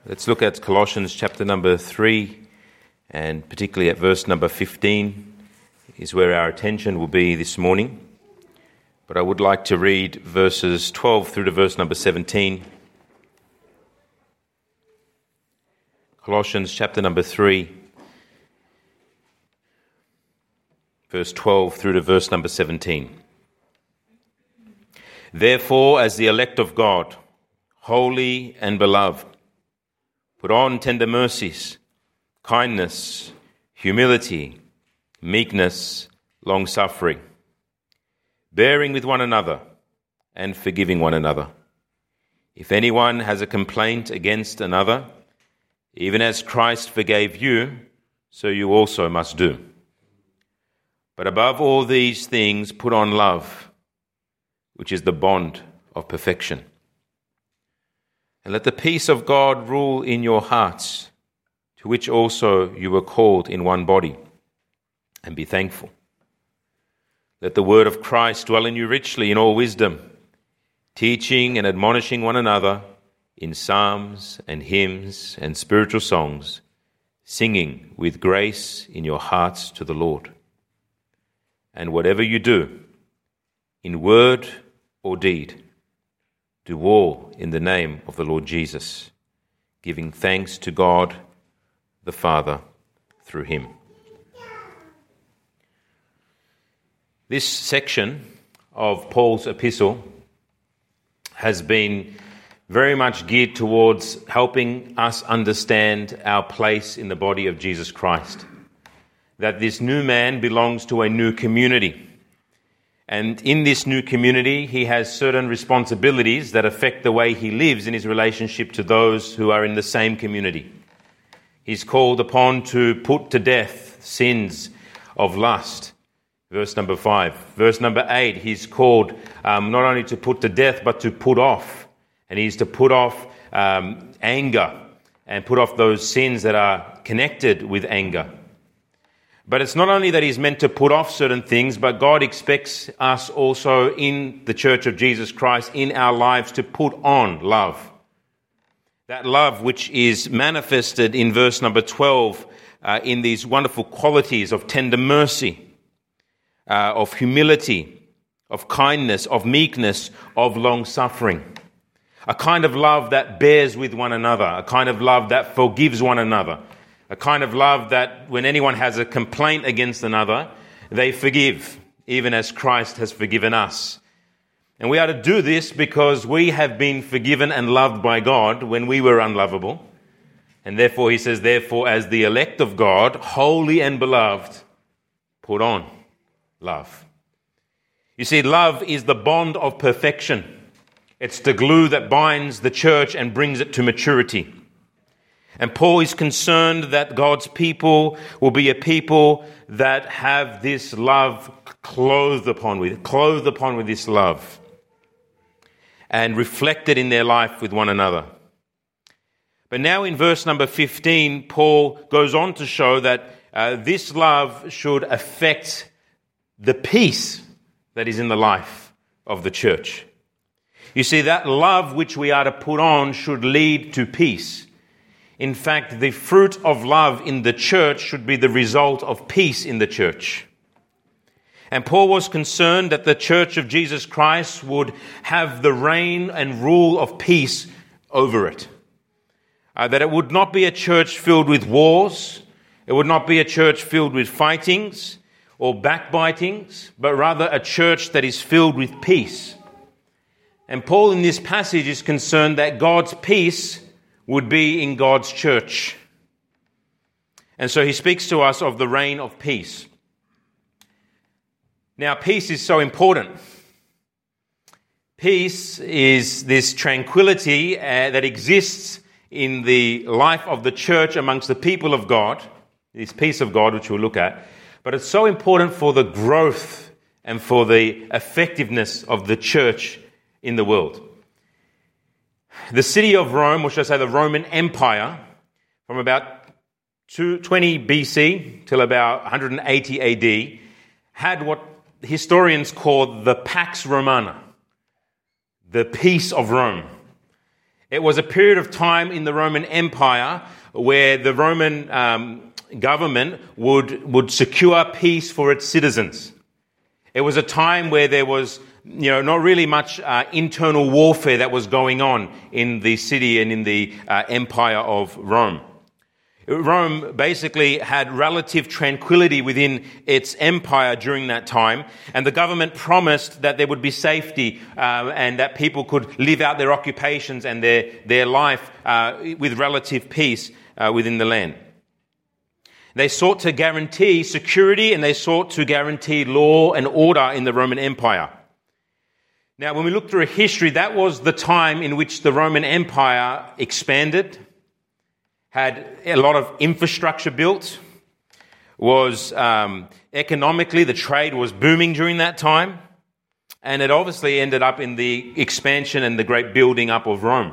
Let's look at Colossians chapter number 3, and particularly at verse number 15 is where our attention will be this morning. But I would like to read verses 12 through to verse number 17. Colossians chapter number 3, verse 12 through to verse number 17. Therefore, as the elect of God, holy and beloved, put on tender mercies, kindness, humility, meekness, long-suffering, bearing with one another and forgiving one another. If anyone has a complaint against another, even as Christ forgave you, so you also must do. But above all these things, put on love, which is the bond of perfection. And let the peace of God rule in your hearts, to which also you were called in one body, and be thankful. Let the word of Christ dwell in you richly in all wisdom, teaching and admonishing one another in psalms and hymns and spiritual songs, singing with grace in your hearts to the Lord. And whatever you do, in word or deed, do all in the name of the Lord Jesus, giving thanks to God the Father through him. This section of Paul's epistle has been very much geared towards helping us understand our place in the body of Jesus Christ. That this new man belongs to a new community. And in this new community, he has certain responsibilities that affect the way he lives in his relationship to those who are in the same community. He's called upon to put to death sins of lust. Verse number 5. Verse number 8, he's called not only to put to death, but to put off. And he's to put off anger and put off those sins that are connected with anger. But it's not only that he's meant to put off certain things, but God expects us also in the Church of Jesus Christ, in our lives, to put on love. That love which is manifested in verse number 12 in these wonderful qualities of tender mercy, of humility, of kindness, of meekness, of long-suffering. A kind of love that bears with one another, a kind of love that forgives one another, a kind of love that when anyone has a complaint against another, they forgive, even as Christ has forgiven us. And we are to do this because we have been forgiven and loved by God when we were unlovable. And therefore, he says, therefore, as the elect of God, holy and beloved, put on love. You see, love is the bond of perfection. It's the glue that binds the church and brings it to maturity. And Paul is concerned that God's people will be a people that have this love clothed upon with this love and reflected in their life with one another. But now in verse number 15, Paul goes on to show that this love should affect the peace that is in the life of the church. You see, that love which we are to put on should lead to peace. In fact, the fruit of love in the church should be the result of peace in the church. And Paul was concerned that the church of Jesus Christ would have the reign and rule of peace over it. That it would not be a church filled with wars. It would not be a church filled with fightings or backbitings, but rather a church that is filled with peace. And Paul in this passage is concerned that God's peace would be in God's church. And so he speaks to us of the reign of peace. Now, peace is so important. Peace is this tranquility that exists in the life of the church amongst the people of God, this peace of God, which we'll look at. But it's so important for the growth and for the effectiveness of the church in the world. The city of Rome, or should I say the Roman Empire, from about 220 BC till about 180 AD, had what historians call the Pax Romana, the peace of Rome. It was a period of time in the Roman Empire where the Roman government would secure peace for its citizens. It was a time where there was, not really much internal warfare that was going on in the city and in the empire of Rome. Rome basically had relative tranquility within its empire during that time, and the government promised that there would be safety and that people could live out their occupations and their life with relative peace within the land. They sought to guarantee security and they sought to guarantee law and order in the Roman Empire. Now, when we look through history, that was the time in which the Roman Empire expanded, had a lot of infrastructure built, was economically, the trade was booming during that time, and it obviously ended up in the expansion and the great building up of Rome.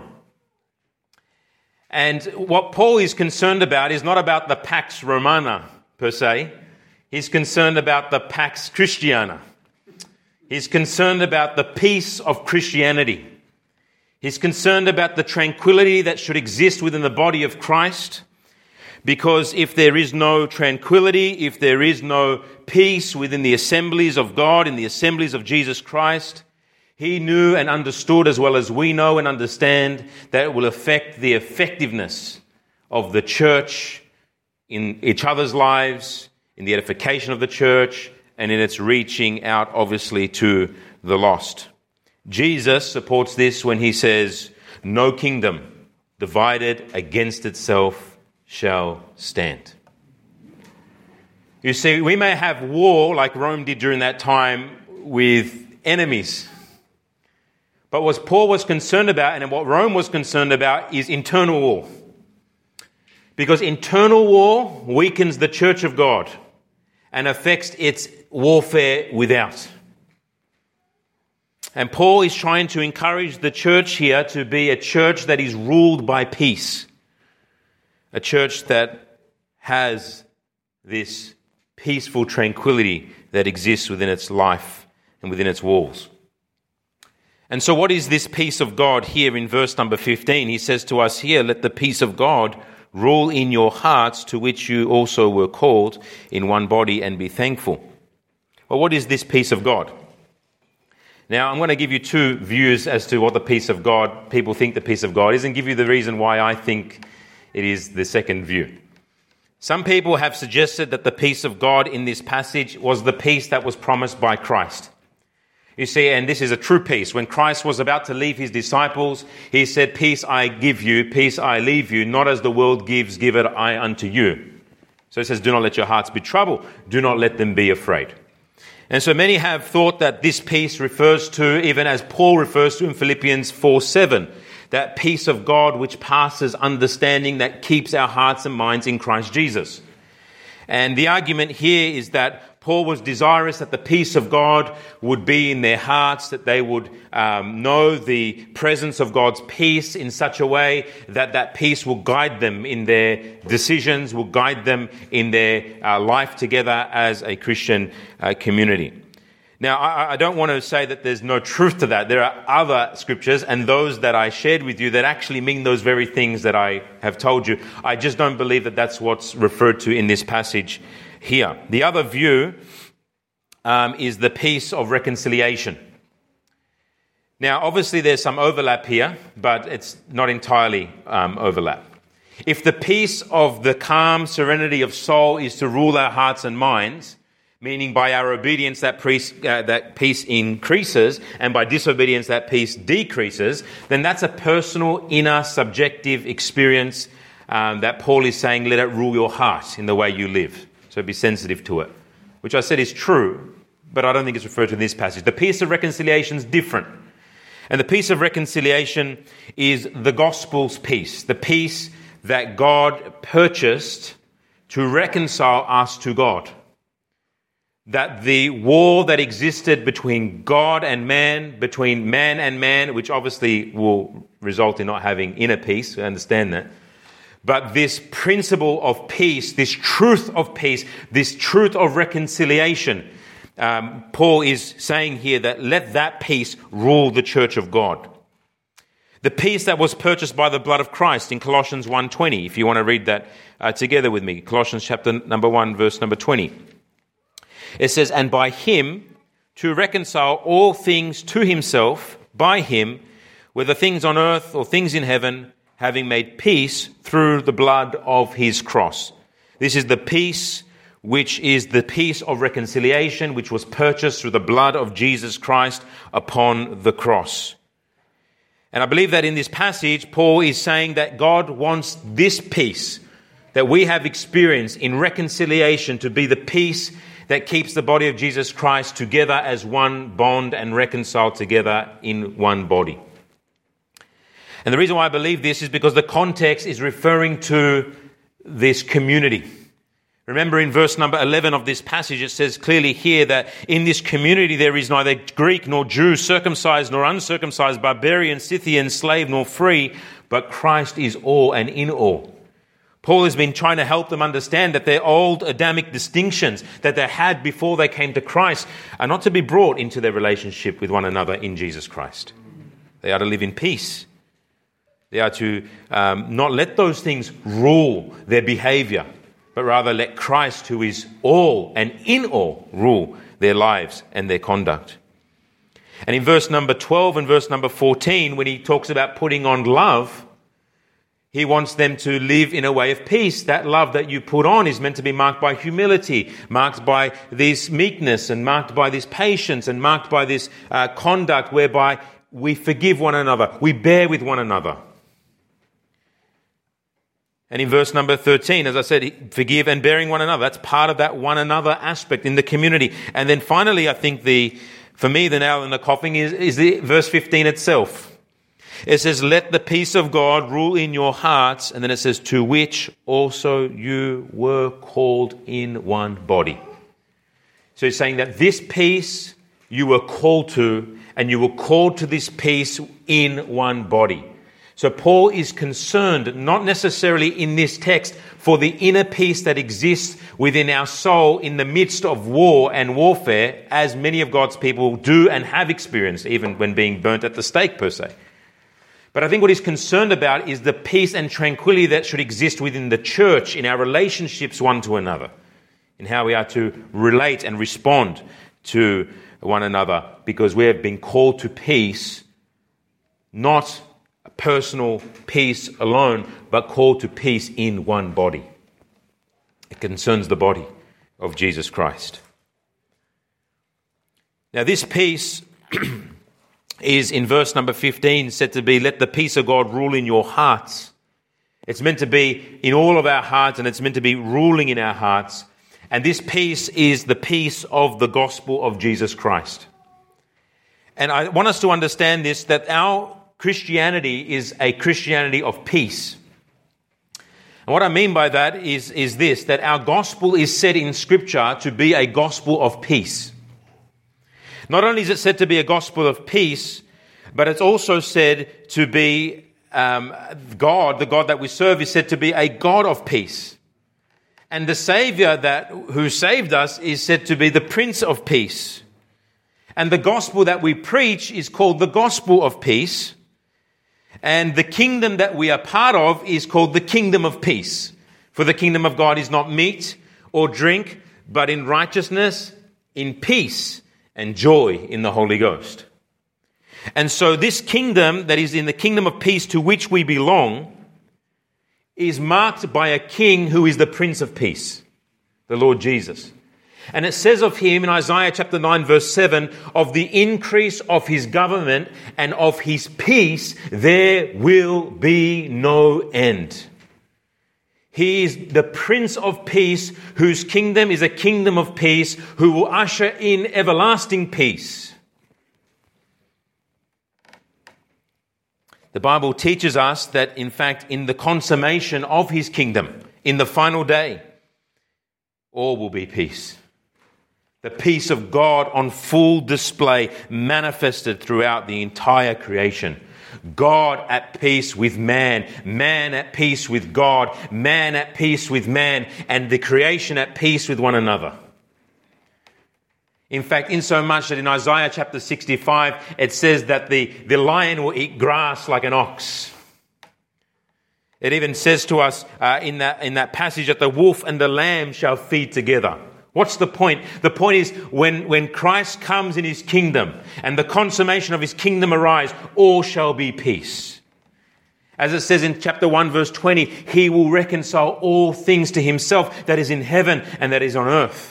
And what Paul is concerned about is not about the Pax Romana, per se. He's concerned about the Pax Christiana. He's concerned about the peace of Christianity. He's concerned about the tranquility that should exist within the body of Christ. Because if there is no tranquility, if there is no peace within the assemblies of God, in the assemblies of Jesus Christ, he knew and understood, as well as we know and understand, that it will affect the effectiveness of the church in each other's lives, in the edification of the church, and in its reaching out, obviously, to the lost. Jesus supports this when he says, "No kingdom divided against itself shall stand." You see, we may have war like Rome did during that time with enemies. But what Paul was concerned about and what Rome was concerned about is internal war. Because internal war weakens the church of God and affects its warfare without. And Paul is trying to encourage the church here to be a church that is ruled by peace. A church that has this peaceful tranquility that exists within its life and within its walls. And so what is this peace of God here in verse number 15? He says to us here, "Let the peace of God rule in your hearts, to which you also were called in one body, and be thankful." Well, what is this peace of God? Now, I'm going to give you two views as to what the peace of God, people think the peace of God is, and give you the reason why I think it is the second view. Some people have suggested that the peace of God in this passage was the peace that was promised by Christ. You see, and this is a true peace. When Christ was about to leave his disciples, he said, "Peace I give you, peace I leave you, not as the world gives, give it I unto you." So he says, "Do not let your hearts be troubled. Do not let them be afraid." And so many have thought that this peace refers to, even as Paul refers to in Philippians 4:7, that peace of God which passes understanding, that keeps our hearts and minds in Christ Jesus. And the argument here is that Paul was desirous that the peace of God would be in their hearts, that they would know the presence of God's peace in such a way that that peace will guide them in their decisions, will guide them in their life together as a Christian community. Now, I don't want to say that there's no truth to that. There are other scriptures, and those that I shared with you, that actually mean those very things that I have told you. I just don't believe that that's what's referred to in this passage here. The other view is the peace of reconciliation. Now, obviously there's some overlap here, but it's not entirely overlap. If the peace of the calm serenity of soul is to rule our hearts and minds, meaning by our obedience that peace increases, and by disobedience that peace decreases, then that's a personal, inner, subjective experience that Paul is saying, let it rule your heart in the way you live. So be sensitive to it, which I said is true, but I don't think it's referred to in this passage. The peace of reconciliation is different. And the peace of reconciliation is the gospel's peace, the peace that God purchased to reconcile us to God. That the war that existed between God and man, between man and man, which obviously will result in not having inner peace, we understand that. But this principle of peace, this truth of peace, this truth of reconciliation, Paul is saying here that let that peace rule the church of God. The peace that was purchased by the blood of Christ in Colossians 1:20, if you want to read that together with me. Colossians chapter number 1, verse number 20. It says, "And by him to reconcile all things to himself, by him, whether things on earth or things in heaven, having made peace through the blood of his cross." This is the peace which is the peace of reconciliation, which was purchased through the blood of Jesus Christ upon the cross. And I believe that in this passage, Paul is saying that God wants this peace that we have experienced in reconciliation to be the peace that keeps the body of Jesus Christ together as one bond and reconciled together in one body. And the reason why I believe this is because the context is referring to this community. Remember in verse number 11 of this passage, it says clearly here that in this community there is neither Greek nor Jew, circumcised nor uncircumcised, barbarian, Scythian, slave nor free, but Christ is all and in all. Paul has been trying to help them understand that their old Adamic distinctions that they had before they came to Christ are not to be brought into their relationship with one another in Jesus Christ. They are to live in peace. They are to not let those things rule their behavior, but rather let Christ, who is all and in all, rule their lives and their conduct. And in verse number 12 and verse number 14, when he talks about putting on love, he wants them to live in a way of peace. That love that you put on is meant to be marked by humility, marked by this meekness, and marked by this patience, and marked by this conduct whereby we forgive one another, we bear with one another. And in verse number 13, as I said, forgive and bearing one another. That's part of that one another aspect in the community. And then finally, I think for me, the nail in the coffin is the verse 15 itself. It says, "Let the peace of God rule in your hearts." And then it says, "To which also you were called in one body." So he's saying that this peace you were called to, and you were called to this peace in one body. So Paul is concerned, not necessarily in this text, for the inner peace that exists within our soul in the midst of war and warfare, as many of God's people do and have experienced, even when being burnt at the stake per se. But I think what he's concerned about is the peace and tranquility that should exist within the church in our relationships one to another, in how we are to relate and respond to one another, because we have been called to peace, not personal peace alone, but called to peace in one body. It concerns the body of Jesus Christ. Now this peace is in verse number 15 said to be, "Let the peace of God rule in your hearts." It's meant to be in all of our hearts, and it's meant to be ruling in our hearts. And this peace is the peace of the gospel of Jesus Christ. And I want us to understand this, that our Christianity is a Christianity of peace. And what I mean by that is this, that our gospel is said in Scripture to be a gospel of peace. Not only is it said to be a gospel of peace, but it's also said to be God, the God that we serve, is said to be a God of peace. And the Savior who saved us is said to be the Prince of Peace. And the gospel that we preach is called the gospel of peace. And the kingdom that we are part of is called the kingdom of peace. For the kingdom of God is not meat or drink, but in righteousness, in peace, and joy in the Holy Ghost. And so this kingdom that is in the kingdom of peace to which we belong is marked by a king who is the Prince of Peace, the Lord Jesus. And it says of him in Isaiah chapter 9 verse 7, "Of the increase of his government and of his peace there will be no end." He is the Prince of Peace, whose kingdom is a kingdom of peace, who will usher in everlasting peace. The Bible teaches us that, in fact, in the consummation of his kingdom, in the final day, all will be peace. The peace of God on full display, manifested throughout the entire creation. God at peace with man, man at peace with God, man at peace with man, and the creation at peace with one another. In fact, insomuch that in Isaiah chapter 65, it says that the lion will eat grass like an ox. It even says to us in that passage that the wolf and the lamb shall feed together. What's the point? The point is when Christ comes in his kingdom and the consummation of his kingdom arrives, all shall be peace. As it says in chapter 1 verse 20, he will reconcile all things to himself that is in heaven and that is on earth.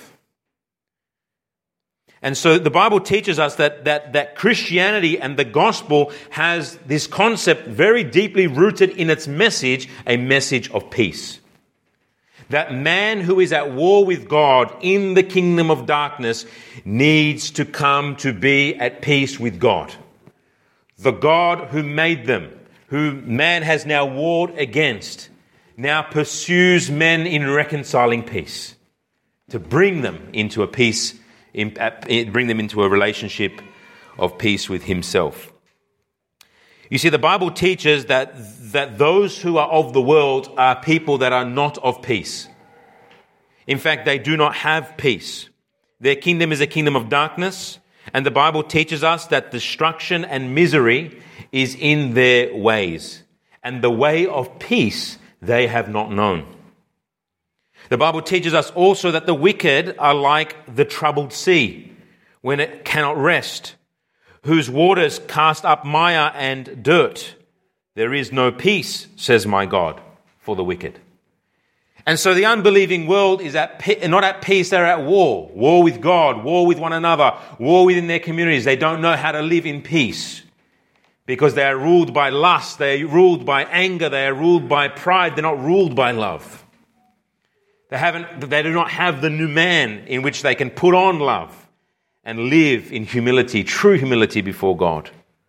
And so the Bible teaches us that Christianity and the gospel has this concept very deeply rooted in its message, a message of peace. That man who is at war with God in the kingdom of darkness needs to come to be at peace with God. The God who made them, who man has now warred against, now pursues men in reconciling peace, to bring them into a peace, bring them into a relationship of peace with himself. You see, the Bible teaches that those who are of the world are people that are not of peace. In fact, they do not have peace. Their kingdom is a kingdom of darkness, and the Bible teaches us that destruction and misery is in their ways, and the way of peace they have not known. The Bible teaches us also that the wicked are like the troubled sea when it cannot rest, whose waters cast up mire and dirt. There is no peace, says my God, for the wicked. And so the unbelieving world is not at peace, they're at war. War with God, war with one another, war within their communities. They don't know how to live in peace because they are ruled by lust, they are ruled by anger, they are ruled by pride, they're not ruled by love. They do not have the new man in which they can put on love and live in humility, true humility before God.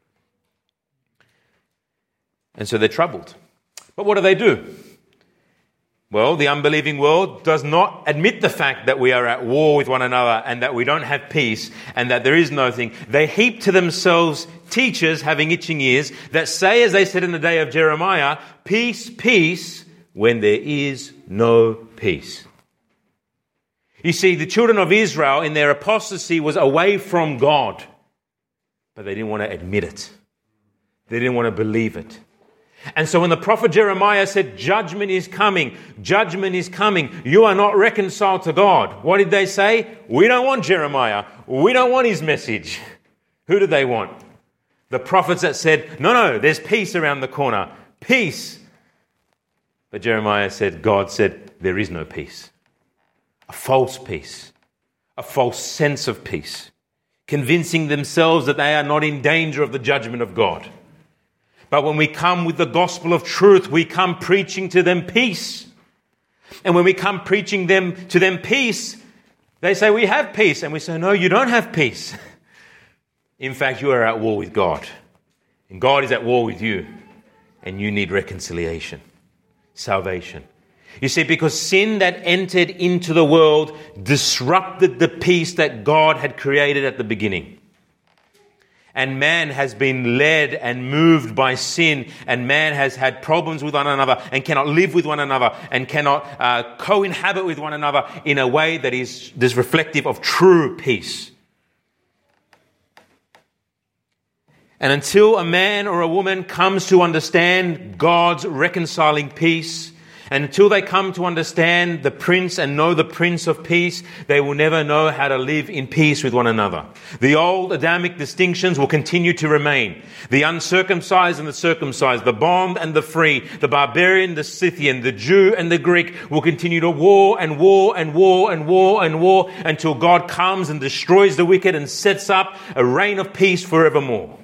And so they're troubled. But what do? Well, the unbelieving world does not admit the fact that we are at war with one another and that we don't have peace and that there is no thing. They heap to themselves teachers having itching ears that say, as they said in the day of Jeremiah, peace, peace, when there is no peace. You see, the children of Israel in their apostasy was away from God, but they didn't want to admit it. They didn't want to believe it. And so when the prophet Jeremiah said, judgment is coming, you are not reconciled to God. What did they say? We don't want Jeremiah. We don't want his message. Who did they want? The prophets that said, no, there's peace around the corner. Peace. But Jeremiah said, God said, there is no peace. A false peace. A false sense of peace. Convincing themselves that they are not in danger of the judgment of God. But when we come with the gospel of truth, we come preaching to them peace. And when we come preaching to them peace, they say, we have peace. And we say, no, you don't have peace. In fact, you are at war with God. And God is at war with you. And you need reconciliation, salvation. You see, because sin that entered into the world disrupted the peace that God had created at the beginning. And man has been led and moved by sin, and man has had problems with one another and cannot live with one another and cannot co-inhabit with one another in a way that is reflective of true peace. And until a man or a woman comes to understand God's reconciling peace, and until they come to understand the Prince and know the Prince of Peace, they will never know how to live in peace with one another. The old Adamic distinctions will continue to remain. The uncircumcised and the circumcised, the bond and the free, the barbarian, the Scythian, the Jew and the Greek will continue to war and war and war and war and war until God comes and destroys the wicked and sets up a reign of peace forevermore.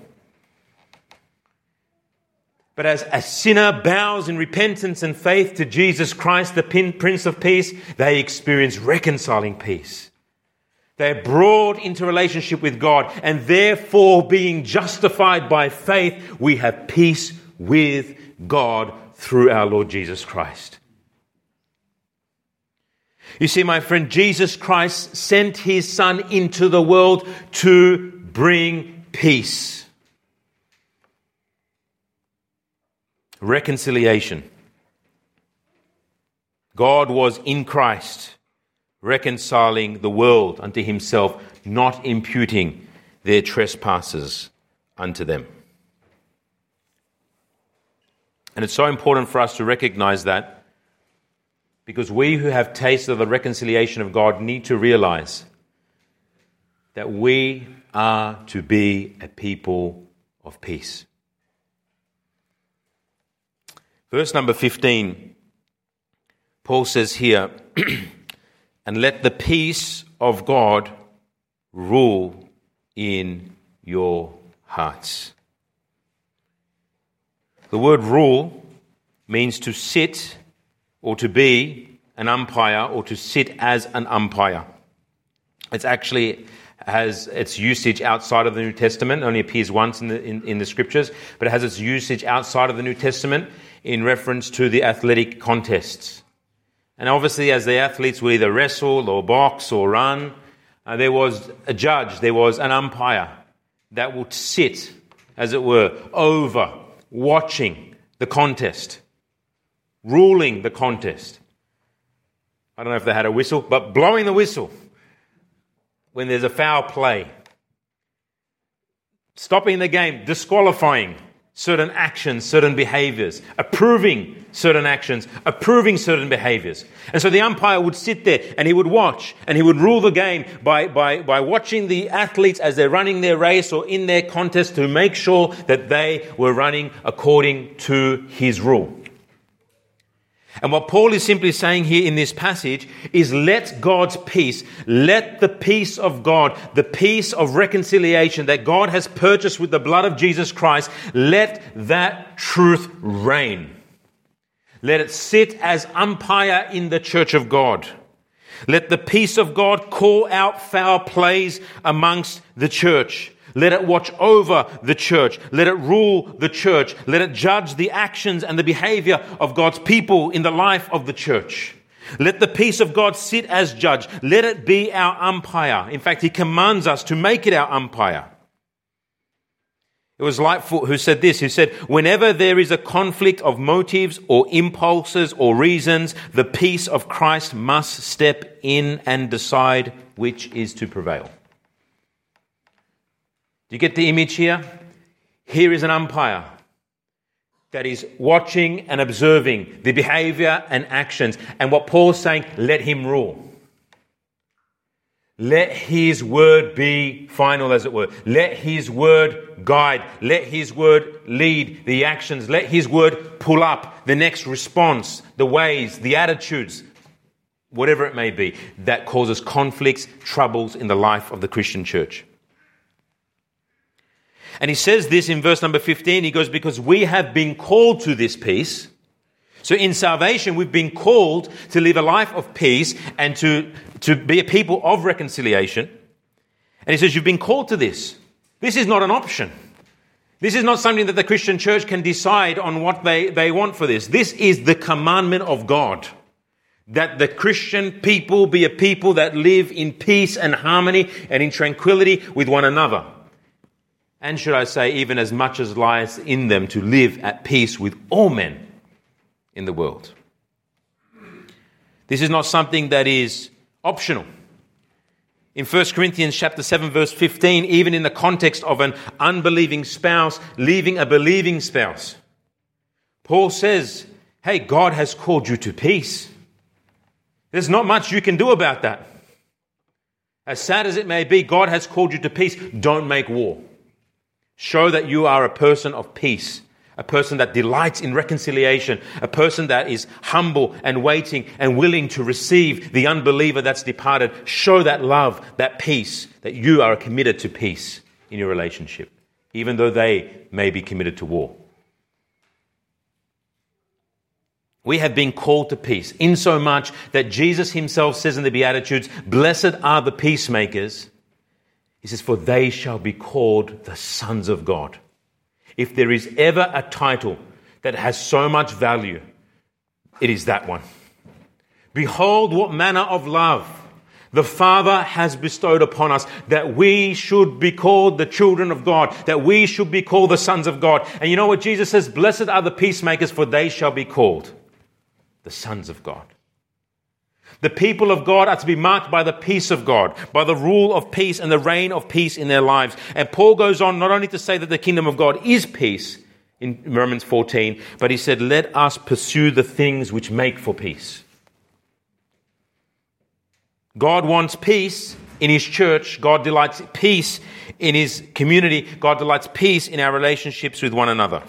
But as a sinner bows in repentance and faith to Jesus Christ, the Prince of Peace, they experience reconciling peace. They're brought into relationship with God, and therefore, being justified by faith, we have peace with God through our Lord Jesus Christ. You see, my friend, Jesus Christ sent his Son into the world to bring peace. Reconciliation. God was in Christ, reconciling the world unto himself, not imputing their trespasses unto them. And it's so important for us to recognize that, because we who have tasted of the reconciliation of God need to realize that we are to be a people of peace. Verse number 15, Paul says here, and let the peace of God rule in your hearts. The word rule means to sit or to be an umpire or to sit as an umpire. It's actually has its usage outside of the New Testament. It only appears once in the scriptures, but it has its usage outside of the New Testament in reference to the athletic contests. And obviously, as the athletes would either wrestle or box or run, there was a judge, there was an umpire that would sit, as it were, over, watching the contest, ruling the contest. I don't know if they had a whistle, but blowing the whistle when there's a foul play, stopping the game, disqualifying certain actions, certain behaviors, approving certain actions, approving certain behaviors. And so the umpire would sit there and he would watch and he would rule the game by watching the athletes as they're running their race or in their contest to make sure that they were running according to his rule. And what Paul is simply saying here in this passage is let God's peace, let the peace of God, the peace of reconciliation that God has purchased with the blood of Jesus Christ, let that truth reign. Let it sit as umpire in the church of God. Let the peace of God call out foul plays amongst the church. Let it watch over the church. Let it rule the church. Let it judge the actions and the behavior of God's people in the life of the church. Let the peace of God sit as judge. Let it be our umpire. In fact, he commands us to make it our umpire. It was Lightfoot who said this. He said, whenever there is a conflict of motives or impulses or reasons, the peace of Christ must step in and decide which is to prevail. Do you get the image here? Here is an umpire that is watching and observing the behavior and actions. And what Paul's saying, let him rule. Let his word be final, as it were. Let his word guide. Let his word lead the actions. Let his word pull up the next response, the ways, the attitudes, whatever it may be, that causes conflicts, troubles in the life of the Christian church. And he says this in verse number 15. He goes, because we have been called to this peace. So in salvation, we've been called to live a life of peace and to be a people of reconciliation. And he says, you've been called to this. This is not an option. This is not something that the Christian church can decide on what they want for this. This is the commandment of God. That the Christian people be a people that live in peace and harmony and in tranquility with one another. And should I say, even as much as lies in them, to live at peace with all men in the world. This is not something that is optional. In 1 Corinthians chapter 7, verse 15, even in the context of an unbelieving spouse leaving a believing spouse, Paul says, hey, God has called you to peace. There's not much you can do about that. As sad as it may be, God has called you to peace. Don't make war. Show that you are a person of peace, a person that delights in reconciliation, a person that is humble and waiting and willing to receive the unbeliever that's departed. Show that love, that peace, that you are committed to peace in your relationship, even though they may be committed to war. We have been called to peace, insomuch that Jesus himself says in the Beatitudes, blessed are the peacemakers. He says, for they shall be called the sons of God. If there is ever a title that has so much value, it is that one. Behold what manner of love the Father has bestowed upon us, that we should be called the children of God, that we should be called the sons of God. And you know what Jesus says? Blessed are the peacemakers, for they shall be called the sons of God. The people of God are to be marked by the peace of God, by the rule of peace and the reign of peace in their lives. And Paul goes on not only to say that the kingdom of God is peace in Romans 14, but he said, let us pursue the things which make for peace. God wants peace in his church. God delights peace in his community. God delights peace in our relationships with one another.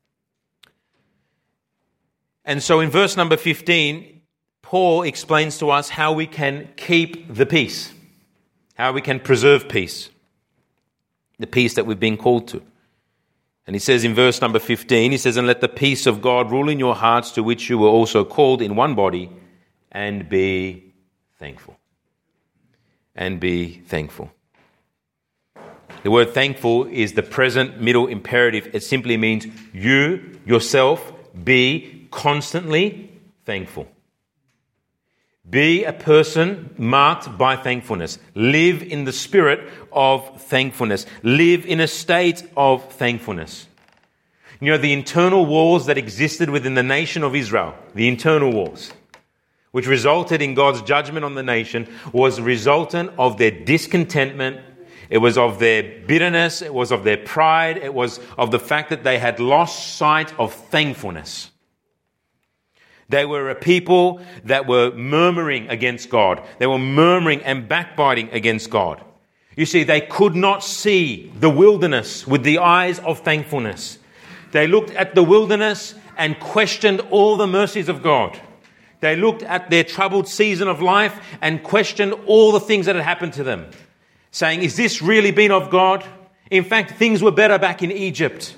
And so in verse number 15, Paul explains to us how we can keep the peace, how we can preserve peace, the peace that we've been called to. And he says in verse number 15, he says, and let the peace of God rule in your hearts, to which you were also called in one body, and be thankful. And be thankful. The word thankful is the present middle imperative. It simply means you, yourself, be constantly thankful. Be a person marked by thankfulness. Live in the spirit of thankfulness. Live in a state of thankfulness. You know, the internal wars that existed within the nation of Israel, the internal wars, which resulted in God's judgment on the nation, was resultant of their discontentment. It was of their bitterness. It was of their pride. It was of the fact that they had lost sight of thankfulness. They were a people that were murmuring against God. They were murmuring and backbiting against God. You see, they could not see the wilderness with the eyes of thankfulness. They looked at the wilderness and questioned all the mercies of God. They looked at their troubled season of life and questioned all the things that had happened to them, saying, is this really been of God? In fact, things were better back in Egypt.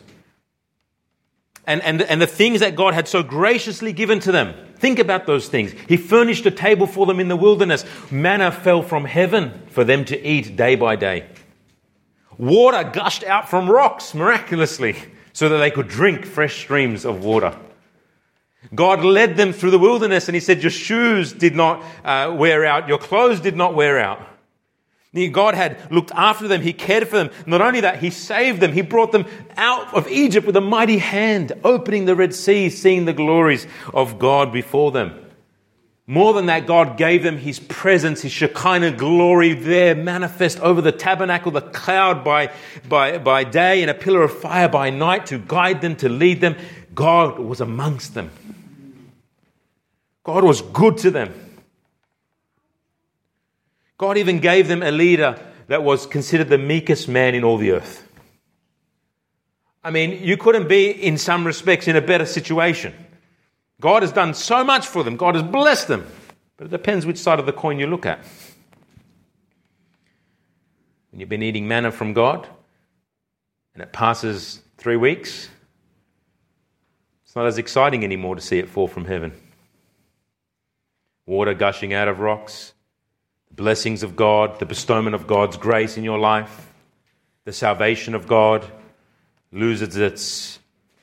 And the things that God had so graciously given to them, think about those things. He furnished a table for them in the wilderness. Manna fell from heaven for them to eat day by day. Water gushed out from rocks miraculously so that they could drink fresh streams of water. God led them through the wilderness, and he said, your shoes did not wear out, your clothes did not wear out. God had looked after them, he cared for them. Not only that, he saved them, he brought them out of Egypt with a mighty hand, opening the Red Sea, seeing the glories of God before them. More than that, God gave them his presence, his Shekinah glory there, manifest over the tabernacle, the cloud by day and a pillar of fire by night to guide them, to lead them. God was amongst them. God was good to them. God even gave them a leader that was considered the meekest man in all the earth. I mean, you couldn't be, in some respects, in a better situation. God has done so much for them. God has blessed them. But it depends which side of the coin you look at. When you've been eating manna from God, and it passes 3 weeks, it's not as exciting anymore to see it fall from heaven. Water gushing out of rocks, the blessings of God, the bestowment of God's grace in your life, the salvation of God loses its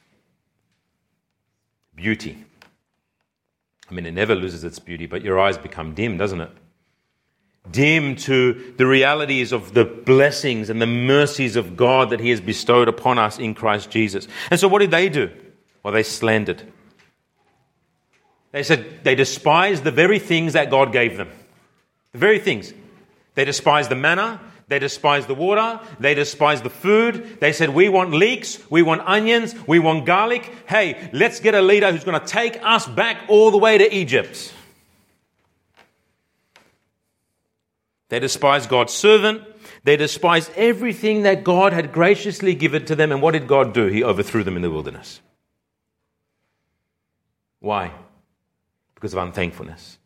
beauty. I mean, it never loses its beauty, but your eyes become dim, doesn't it? Dim to the realities of the blessings and the mercies of God that he has bestowed upon us in Christ Jesus. And so what did they do? Well, they slandered. They said they despised the very things that God gave them. The very things. They despised the manna. They despised the water. They despised the food. They said, we want leeks. We want onions. We want garlic. Hey, let's get a leader who's going to take us back all the way to Egypt. They despised God's servant. They despised everything that God had graciously given to them. And what did God do? He overthrew them in the wilderness. Why? Because of unthankfulness.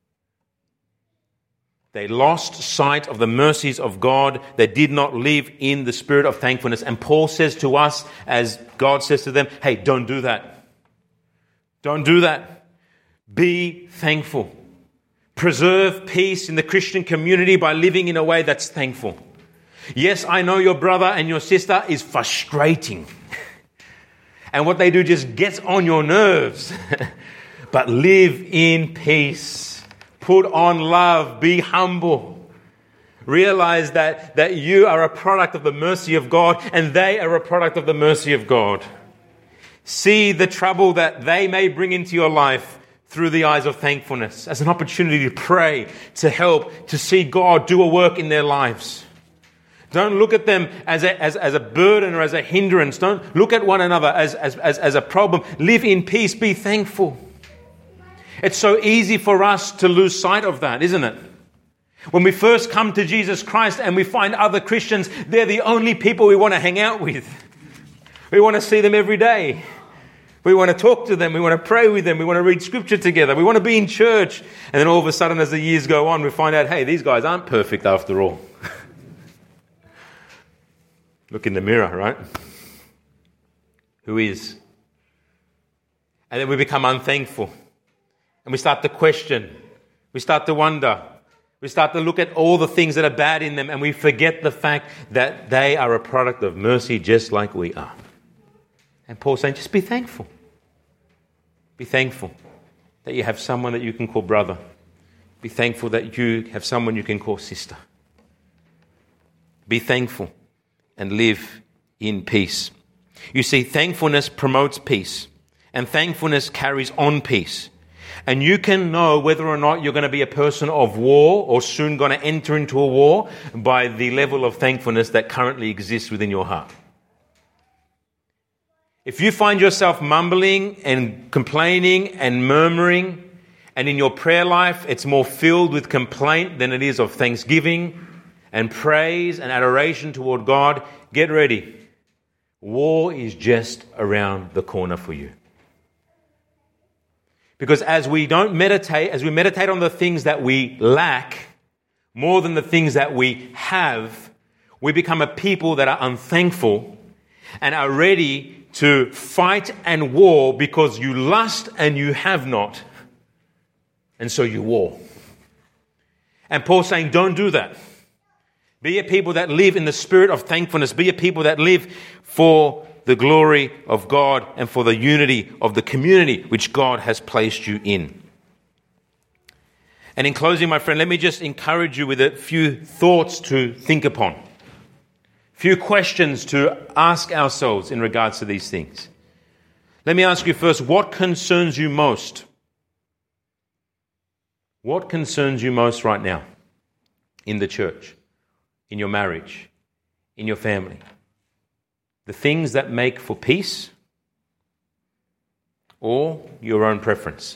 They lost sight of the mercies of God. They did not live in the spirit of thankfulness. And Paul says to us, as God says to them, hey, don't do that. Don't do that. Be thankful. Preserve peace in the Christian community by living in a way that's thankful. Yes, I know your brother and your sister is frustrating. And what they do just gets on your nerves. But live in peace. Put on love. Be humble. Realize that you are a product of the mercy of God and they are a product of the mercy of God. See the trouble that they may bring into your life through the eyes of thankfulness, as an opportunity to pray, to help, to see God do a work in their lives. Don't look at them as a burden or as a hindrance. Don't look at one another as a problem. Live in peace. Be thankful. It's so easy for us to lose sight of that, isn't it? When we first come to Jesus Christ and we find other Christians, they're the only people we want to hang out with. We want to see them every day. We want to talk to them. We want to pray with them. We want to read scripture together. We want to be in church. And then all of a sudden, as the years go on, we find out, hey, these guys aren't perfect after all. Look in the mirror, right? Who is? And then we become unthankful. And we start to question. We start to wonder. We start to look at all the things that are bad in them, and we forget the fact that they are a product of mercy just like we are. And Paul's saying, just be thankful. Be thankful that you have someone that you can call brother. Be thankful that you have someone you can call sister. Be thankful and live in peace. You see, thankfulness promotes peace, and thankfulness carries on peace. And you can know whether or not you're going to be a person of war or soon going to enter into a war by the level of thankfulness that currently exists within your heart. If you find yourself mumbling and complaining and murmuring, and in your prayer life it's more filled with complaint than it is of thanksgiving and praise and adoration toward God, get ready. War is just around the corner for you. Because as we meditate on the things that we lack more than the things that we have, we become a people that are unthankful and are ready to fight and war because you lust and you have not. And so you war. And Paul's saying, don't do that. Be a people that live in the spirit of thankfulness. Be a people that live for the glory of God and for the unity of the community which God has placed you in. And in closing, my friend, let me just encourage you with a few thoughts to think upon. A few questions to ask ourselves in regards to these things. Let me ask you first, what concerns you most? What concerns you most right now in the church, in your marriage, in your family? The things that make for peace or your own preference?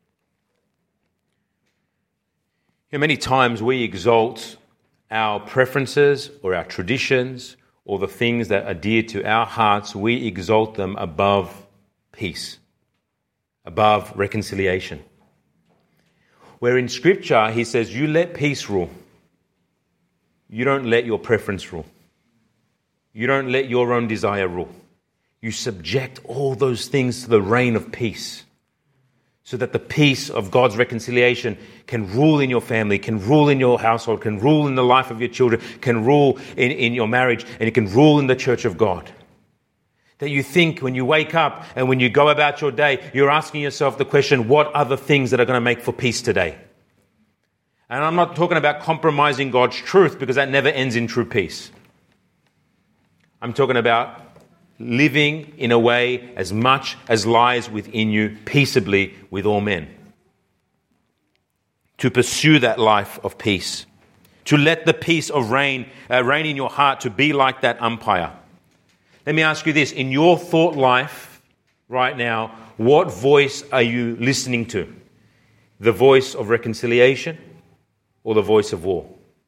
Many times we exalt our preferences or our traditions or the things that are dear to our hearts. We exalt them above peace, above reconciliation. Where in Scripture he says, you let peace rule. You don't let your preference rule. You don't let your own desire rule. You subject all those things to the reign of peace so that the peace of God's reconciliation can rule in your family, can rule in your household, can rule in the life of your children, can rule in your marriage, and it can rule in the church of God. That you think when you wake up and when you go about your day, you're asking yourself the question, what are the things that are going to make for peace today? And I'm not talking about compromising God's truth, because that never ends in true peace. I'm talking about living in a way as much as lies within you peaceably with all men. To pursue that life of peace. To let the peace of reign in your heart, to be like that umpire. Let me ask you this. In your thought life right now, what voice are you listening to? The voice of reconciliation or the voice of war?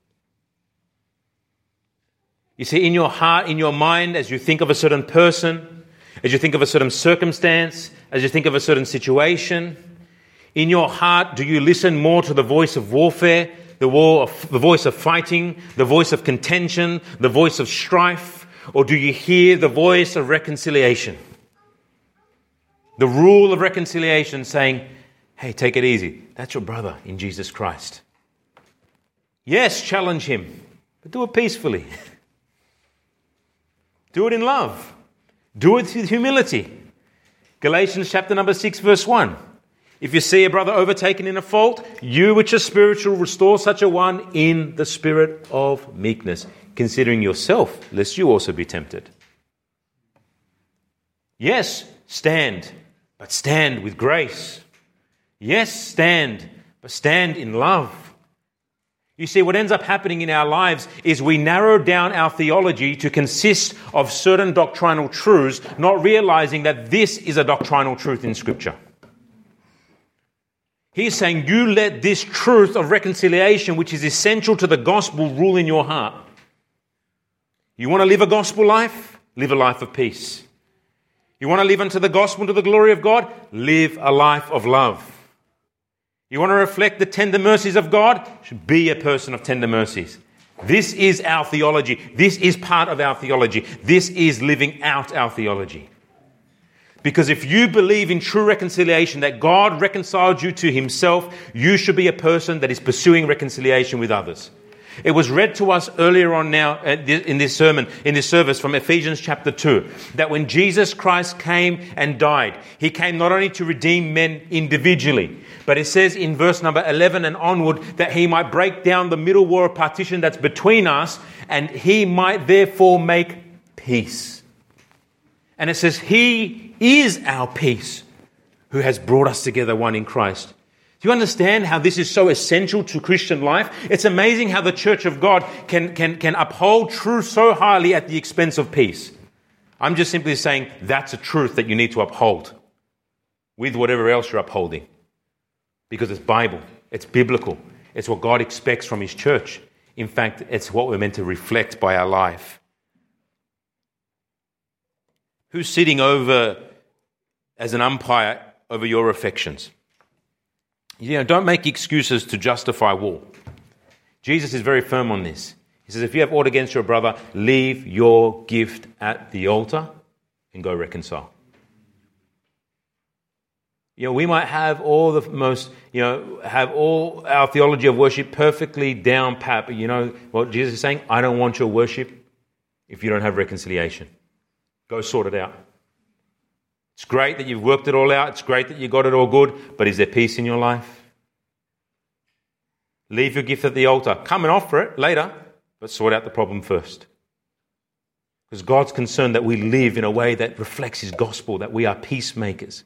You see, in your heart, in your mind, as you think of a certain person, as you think of a certain circumstance, as you think of a certain situation, in your heart, do you listen more to the voice of warfare, the voice of fighting, the voice of contention, the voice of strife, or do you hear the voice of reconciliation? The rule of reconciliation saying, hey, take it easy. That's your brother in Jesus Christ. Yes, challenge him, but do it peacefully. Do it in love. Do it with humility. Galatians chapter number 6, verse 1. If you see a brother overtaken in a fault, you which are spiritual, restore such a one in the spirit of meekness, considering yourself, lest you also be tempted. Yes, stand, but stand with grace. Yes, stand, but stand in love. You see, what ends up happening in our lives is we narrow down our theology to consist of certain doctrinal truths, not realizing that this is a doctrinal truth in Scripture. He's saying, you let this truth of reconciliation, which is essential to the gospel, rule in your heart. You want to live a gospel life? Live a life of peace. You want to live unto the gospel, to the glory of God? Live a life of love. You want to reflect the tender mercies of God? Be a person of tender mercies. This is our theology. This is part of our theology. This is living out our theology. Because if you believe in true reconciliation, that God reconciled you to himself, you should be a person that is pursuing reconciliation with others. It was read to us earlier on now in this sermon, in this service from Ephesians chapter 2, that when Jesus Christ came and died, he came not only to redeem men individually, but it says in verse number 11 and onward that he might break down the middle wall of partition that's between us, and he might therefore make peace. And it says he is our peace, who has brought us together one in Christ. Do you understand how this is so essential to Christian life? It's amazing how the church of God can uphold truth so highly at the expense of peace. I'm just simply saying that's a truth that you need to uphold with whatever else you're upholding. Because it's Bible, it's biblical, it's what God expects from his church. In fact, it's what we're meant to reflect by our life. Who's sitting over as an umpire over your affections? Don't make excuses to justify war. Jesus is very firm on this. He says, if you have aught against your brother, leave your gift at the altar and go reconcile. We might have all the most, have all our theology of worship perfectly down pat, but you know what Jesus is saying? I don't want your worship if you don't have reconciliation. Go sort it out. It's great that you've worked it all out. It's great that you got it all good. But is there peace in your life? Leave your gift at the altar. Come and offer it later, but sort out the problem first. Because God's concerned that we live in a way that reflects his gospel, that we are peacemakers.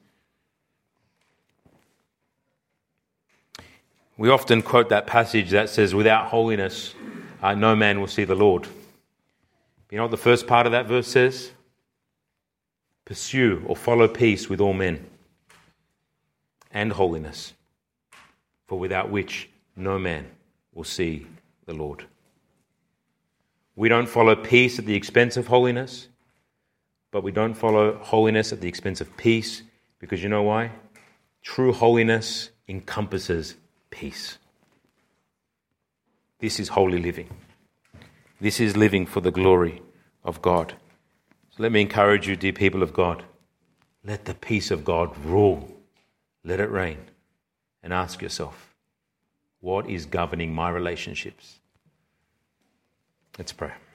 We often quote that passage that says, without holiness, no man will see the Lord. You know what the first part of that verse says? Pursue or follow peace with all men and holiness, for without which no man will see the Lord. We don't follow peace at the expense of holiness, but we don't follow holiness at the expense of peace, because you know why? True holiness encompasses peace. This is holy living. This is living for the glory of God. So let me encourage you, dear people of God, let the peace of God rule. Let it reign. And ask yourself, what is governing my relationships? Let's pray.